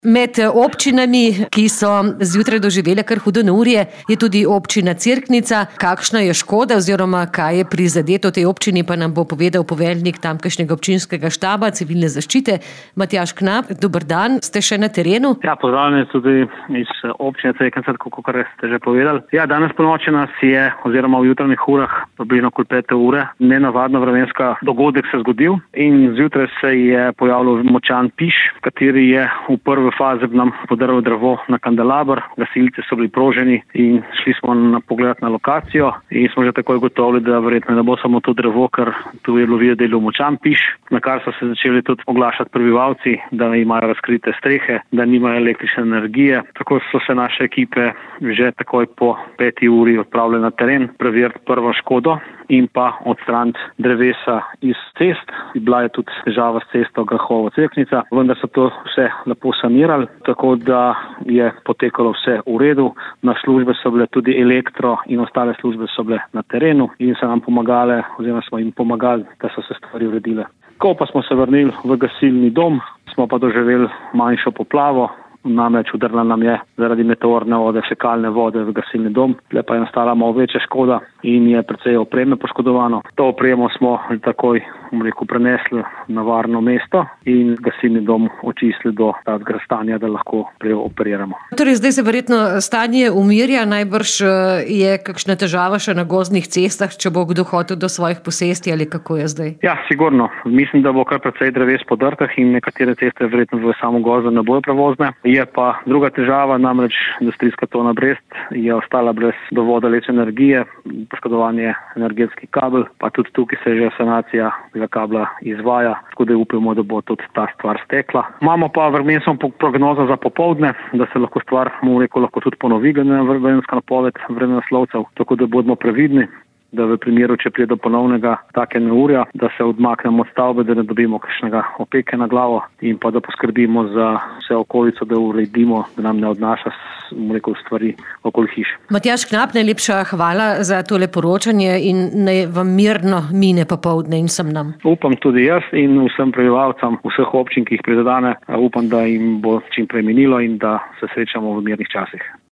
Med občinami, ki so zjutraj doživele kar hudo neurje, je tudi občina Cerknica. Kakšna je škoda oziroma kaj je prizadeto tej občini, pa nam bo povedal poveljnik tamkajšnjega občinskega štaba civilne zaščite Matjaž Knap. Dober dan, ste še na terenu? Ja, pozdravljeni tudi iz občine Cerknica, kakor ste že povedali. Ja, danes ponoči nas je, oziroma v jutranjih urah, približno okoli 5 ure, nenavadno vremenska dogodek se zgodil in zjutraj se je pojavil močan piš, kateri je v prvi fazi nam podrl drevo na kandelaber. Gasilci so bili proženi in šli smo na pogled na lokacijo in smo že takoj gotovili, da verjetno ne bo samo to drevo, ker tu je lovil delo močan piš, na kar so se začeli tudi oglašati prebivalci, da imajo razkrite strehe, da nimajo električne energije. Tako so se naše ekipe že takoj po 5 uri odpravile na teren, preveriti prvo škodo in pa odstraniti drevesa iz cest. Bila je tudi težava s cesto Grahovo-Cerknica, vendar so to vse lepo sanirali, tako da je potekalo vse v redu. Na službe so bile tudi elektro in ostale službe so bile na terenu in so nam pomagale, oziroma smo jim pomagali, da so se stvari uredile. Ko pa smo se vrnili v gasilni dom, smo pa doživeli manjšo poplavo. Namreč udrla nam je zaradi meteorne vode, fekalne vode v gasilni dom. Tle pa je nastala malo večja škoda in je precej opreme poškodovano. To opremo smo takoj prenesli na varno mesto in gasilni dom očistili do takega stanja, da lahko preoperiramo. Torej, zdaj se verjetno stanje umirja, najbrž je kakšna težava še na gozdnih cestah, če bo kdo hotel do svojih posesti ali kako je zdaj? Ja, sigurno. Mislim, da bo kar precej dreves podrtih in nekatere ceste verjetno v samo gozdo ne bojo prevozne. Je pa druga težava, namreč industrijska cona Brest je ostala brez dovoda električne energije, poškodovan je energetski kabel, pa tudi tukaj se že sanacija tega kabla izvaja, tako da upamo, da bo tudi ta stvar stekla. Imamo pa vremensko prognozo za popoldne, da se lahko stvar, lahko tudi ponovi vremenska napoved vremenoslovcev, tako da bodimo previdni, da v primeru, če pride do ponovnega take neurja, da se odmaknemo od stavbe, da ne dobimo kakšnega opeke na glavo in pa da poskrbimo za vse okolico, da uredimo, da nam ne odnaša stvari okoli hiš. Matjaž Knap, najlepša hvala za tole poročanje in naj vam mirno mine popoldne in sem nam. Upam tudi jaz in vsem prebivalcem vseh občin, ki jih prizadene, upam, da jim bo čim prej minilo in da se srečamo v mirnih časih.